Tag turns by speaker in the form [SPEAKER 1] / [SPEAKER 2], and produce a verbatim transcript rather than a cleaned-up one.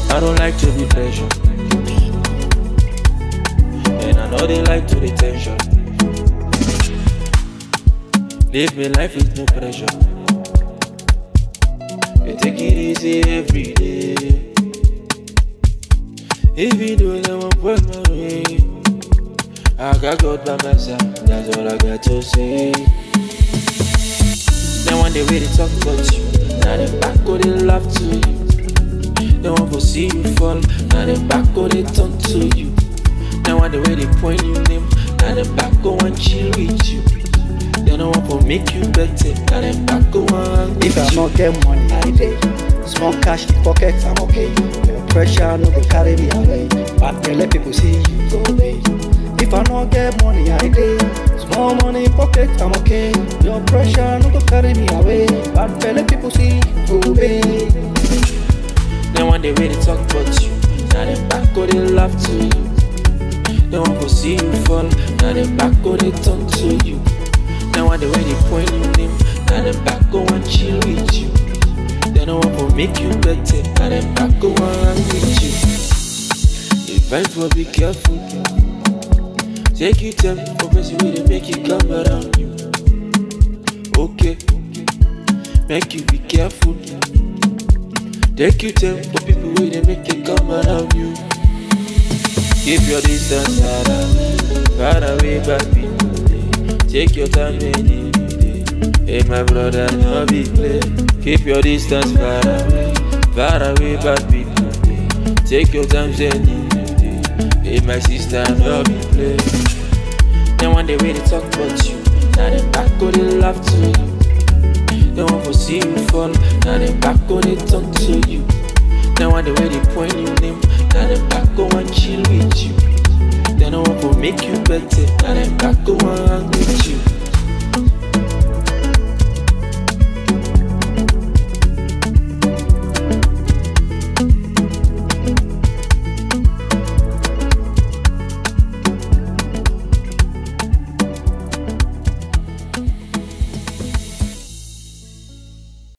[SPEAKER 1] I don't like to be pressure, and I know they like to be tension. Live my life with no pressure. You take it easy every day. Even though I won't put my way, I got God by my side, that's all I got to say. Then one day we they talk about you, now they back go they laugh to you. Then one go see you fall, now they back go they turn to you. Then one day we they point you name, now they back go and chill with you. Then no one for make you better, now they back go and
[SPEAKER 2] If I not get money, I day. Small cash in pocket, I'm okay. Your pressure no go carry me away. But they let people see you go away. If I not get money, I day. Small money in pocket, I'm okay. Your pressure no go carry me away. But they let people see you go away.
[SPEAKER 1] Then one day we they talk about you, now they back go they laugh to you. Then one go see you fall, now they back go they turn to you. Then one day we they point you name, now they back go and chill with you. Then no one will make you better, now they back go and with you. Advice for be careful, take you time for person way they make you come around you. Okay, make you be careful. Take you time for people way they make you come around you. Keep your distance far away, far away bad people. Take your time any day. Hey my brother, no be play. Keep your distance far away, far away bad people. Take your time any day. Hey my sister, no be play. Then one day we they talk about you, now they back go they laugh to you. Then one for see you fall, now they back go they turn to you. Then one day we they point you name, now they back go and chill with you. Then no one for make you better, now they back go and with you.